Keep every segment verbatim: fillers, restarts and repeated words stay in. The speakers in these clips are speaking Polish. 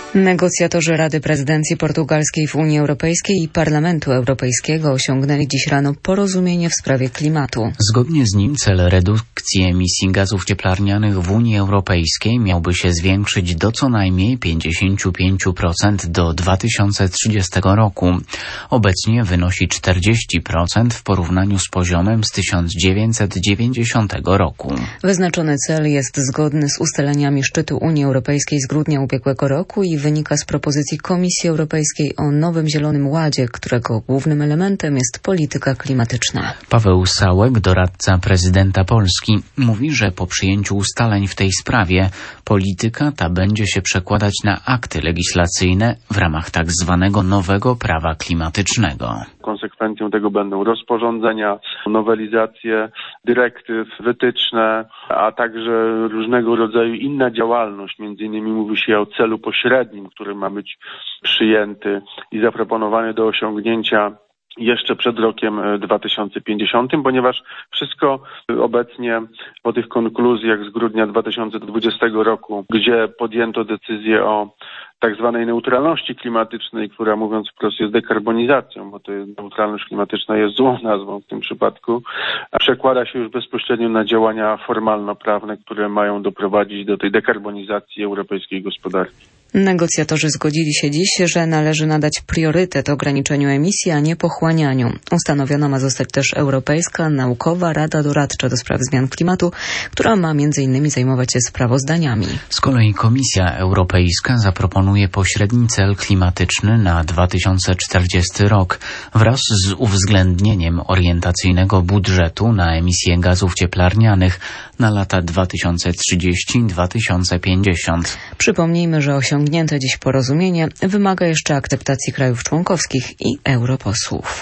Negocjatorzy Rady Prezydencji Portugalskiej w Unii Europejskiej i Parlamentu Europejskiego osiągnęli dziś rano porozumienie w sprawie klimatu. Zgodnie z nim cel redukcji emisji gazów cieplarnianych w Unii Europejskiej miałby się zwiększyć do co najmniej pięćdziesiąt pięć procent do dwa tysiące trzydziestego roku. Obecnie wynosi czterdzieści procent w porównaniu z poziomem z tysiąc dziewięćset dziewięćdziesiątego roku. Wyznaczony cel jest zgodny z ustaleniami szczytu Unii Europejskiej z grudnia ubiegłego roku i wynika z propozycji Komisji Europejskiej o nowym Zielonym Ładzie, którego głównym elementem jest polityka klimatyczna. Paweł Sałek, doradca prezydenta Polski, mówi, że po przyjęciu ustaleń w tej sprawie polityka ta będzie się przekładać na akty legislacyjne w ramach tak zwanego nowego prawa klimatycznego. Konsekwencją tego będą rozporządzenia, nowelizacje dyrektyw, wytyczne, a także różnego rodzaju inna działalność. Między innymi mówi się o celu pośrednim, który ma być przyjęty i zaproponowany do osiągnięcia jeszcze przed rokiem dwa tysiące pięćdziesiątym, ponieważ wszystko obecnie po tych konkluzjach z grudnia dwa tysiące dwudziestego roku, gdzie podjęto decyzję o tak zwanej neutralności klimatycznej, która mówiąc wprost jest dekarbonizacją, bo to jest, neutralność klimatyczna jest złą nazwą w tym przypadku, przekłada się już bezpośrednio na działania formalno-prawne, które mają doprowadzić do tej dekarbonizacji europejskiej gospodarki. Negocjatorzy zgodzili się dziś, że należy nadać priorytet ograniczeniu emisji, a nie pochłanianiu. Ustanowiona ma zostać też Europejska Naukowa Rada Doradcza do spraw zmian klimatu, która ma między innymi zajmować się sprawozdaniami. Z kolei Komisja Europejska zaproponuje pośredni cel klimatyczny na dwa tysiące czterdziesty rok wraz z uwzględnieniem orientacyjnego budżetu na emisję gazów cieplarnianych na lata dwa tysiące trzydziesty do dwa tysiące pięćdziesiątego. Przypomnijmy, że osiągnięte dziś porozumienie wymaga jeszcze akceptacji krajów członkowskich i europosłów.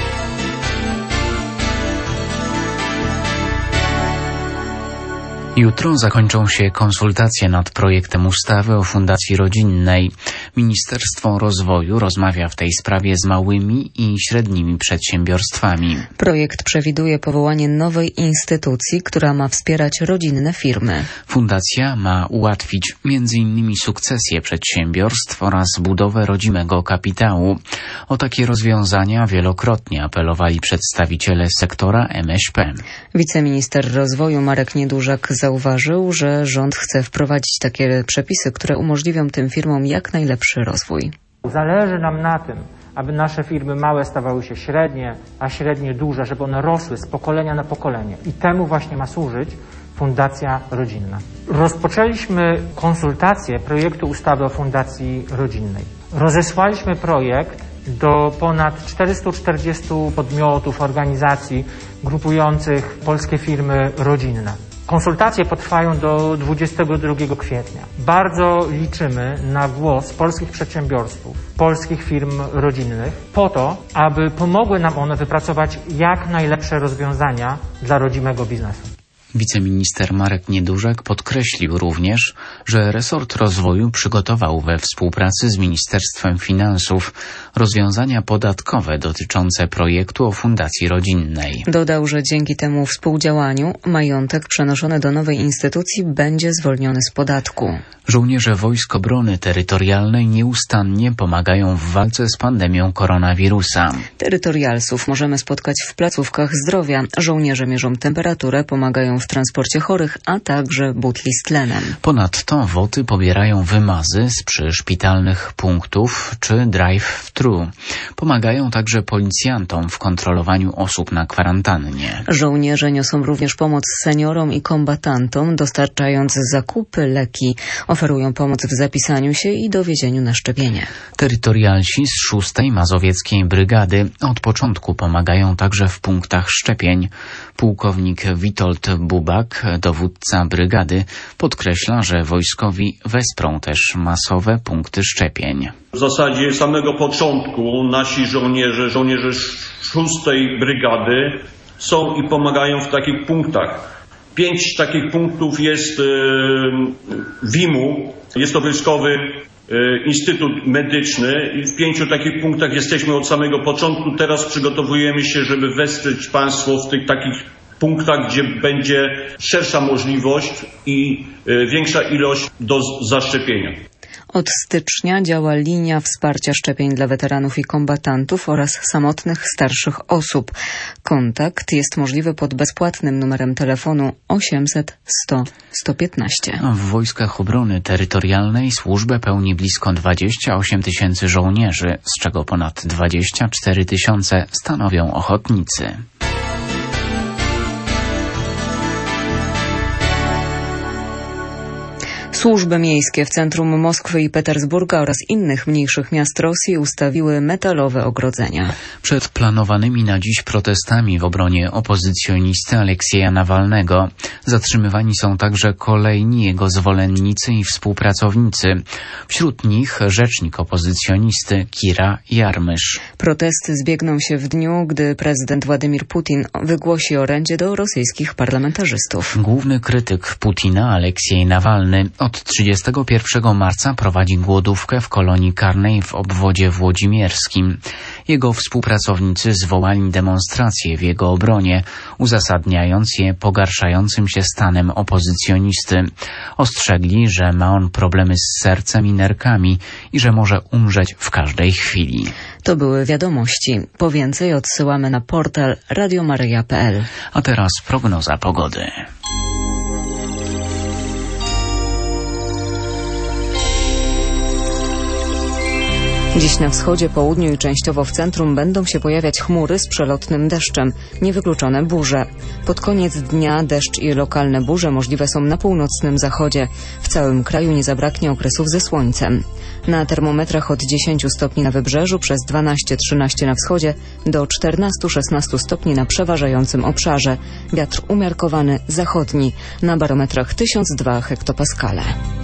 Jutro zakończą się konsultacje nad projektem ustawy o Fundacji Rodzinnej. Ministerstwo Rozwoju rozmawia w tej sprawie z małymi i średnimi przedsiębiorstwami. Projekt przewiduje powołanie nowej instytucji, która ma wspierać rodzinne firmy. Fundacja ma ułatwić między innymi sukcesję przedsiębiorstw oraz budowę rodzimego kapitału. O takie rozwiązania wielokrotnie apelowali przedstawiciele sektora M S P. Wiceminister rozwoju Marek Niedużak zauważył, że rząd chce wprowadzić takie przepisy, które umożliwią tym firmom jak najlepszy rozwój. Zależy nam na tym, aby nasze firmy małe stawały się średnie, a średnie duże, żeby one rosły z pokolenia na pokolenie. I temu właśnie ma służyć Fundacja Rodzinna. Rozpoczęliśmy konsultacje projektu ustawy o Fundacji Rodzinnej. Rozesłaliśmy projekt do ponad czterystu czterdziestu podmiotów, organizacji grupujących polskie firmy rodzinne. Konsultacje potrwają do dwudziestego drugiego kwietnia. Bardzo liczymy na głos polskich przedsiębiorców, polskich firm rodzinnych po to, aby pomogły nam one wypracować jak najlepsze rozwiązania dla rodzimego biznesu. Wiceminister Marek Niedużak podkreślił również, że resort rozwoju przygotował we współpracy z Ministerstwem Finansów rozwiązania podatkowe dotyczące projektu o Fundacji Rodzinnej. Dodał, że dzięki temu współdziałaniu majątek przenoszony do nowej instytucji będzie zwolniony z podatku. Żołnierze Wojsk Obrony Terytorialnej nieustannie pomagają w walce z pandemią koronawirusa. Terytorialsów możemy spotkać w placówkach zdrowia. Żołnierze mierzą temperaturę, pomagają w transporcie chorych, a także butli z tlenem. Ponadto woty pobierają wymazy z przyszpitalnych punktów czy drive-thru. Pomagają także policjantom w kontrolowaniu osób na kwarantannie. Żołnierze niosą również pomoc seniorom i kombatantom, dostarczając zakupy, leki. Oferują pomoc w zapisaniu się i dowiezieniu na szczepienie. Terytorialsi z szóstej Mazowieckiej Brygady od początku pomagają także w punktach szczepień. Pułkownik Witold Bubak, dowódca brygady, podkreśla, że wojskowi wesprą też masowe punkty szczepień. W zasadzie z samego początku nasi żołnierze, żołnierze szóstej Brygady są i pomagają w takich punktach. Pięć takich punktów jest w I M U, jest to wojskowy Instytut Medyczny i w pięciu takich punktach jesteśmy od samego początku. Teraz przygotowujemy się, żeby wesprzeć Państwo w tych takich punktach, gdzie będzie szersza możliwość i większa ilość do zaszczepienia. Od stycznia działa linia wsparcia szczepień dla weteranów i kombatantów oraz samotnych starszych osób. Kontakt jest możliwy pod bezpłatnym numerem telefonu osiemset sto sto piętnaście. W Wojskach Obrony Terytorialnej służbę pełni blisko dwadzieścia osiem tysięcy żołnierzy, z czego ponad dwadzieścia cztery tysiące stanowią ochotnicy. Służby miejskie w centrum Moskwy i Petersburga oraz innych mniejszych miast Rosji ustawiły metalowe ogrodzenia. Przed planowanymi na dziś protestami w obronie opozycjonisty Aleksieja Nawalnego zatrzymywani są także kolejni jego zwolennicy i współpracownicy. Wśród nich rzecznik opozycjonisty Kira Jarmysz. Protesty zbiegną się w dniu, gdy prezydent Władimir Putin wygłosi orędzie do rosyjskich parlamentarzystów. Główny krytyk Putina, Aleksiej Nawalny, od trzydziestego pierwszego marca prowadzi głodówkę w kolonii karnej w obwodzie włodzimierskim. Jego współpracownicy zwołali demonstracje w jego obronie, uzasadniając je pogarszającym się stanem opozycjonisty. Ostrzegli, że ma on problemy z sercem i nerkami i że może umrzeć w każdej chwili. To były wiadomości. Po więcej odsyłamy na portal radio maryja kropka p l. A teraz prognoza pogody. Dziś na wschodzie, południu i częściowo w centrum będą się pojawiać chmury z przelotnym deszczem. Niewykluczone burze. Pod koniec dnia deszcz i lokalne burze możliwe są na północnym zachodzie. W całym kraju nie zabraknie okresów ze słońcem. Na termometrach od dziesięciu stopni na wybrzeżu, przez dwanaście trzynaście na wschodzie, do czternastu szesnastu stopni na przeważającym obszarze. Wiatr umiarkowany zachodni. Na barometrach tysiąc dwa hektopaskale.